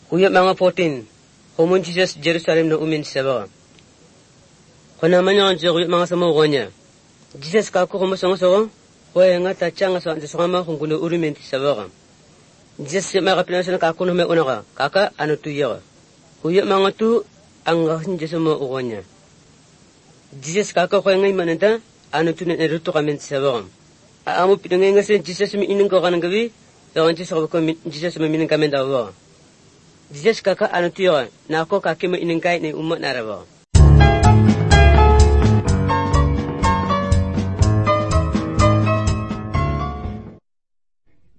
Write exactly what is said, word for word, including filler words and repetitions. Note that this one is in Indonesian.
Kuya mga fourteen, humun Jesus Jerusalem na umin sabaga. Kuna manya ang kuya mga samuko niya. Jesus kako kumasongoso, kuya nga tachanga sa antasama kung kuno urimenti sabaga. Jesus mga kapilasa na kako na may una ka, kaka ano tuya ka. Kuya mga tu, ang gahin Jesus mo uko niya. Jesus kako kuya ngay mananda, ano tu na naruto kami sabaga. Amo pinangay nga sa Jesus mi inang ko ka ng gabi, so Jesus ko Jesus mi minang kami daw. Jesus kaka ano tuyo na ako kakimo iningkay na umat na rabaw.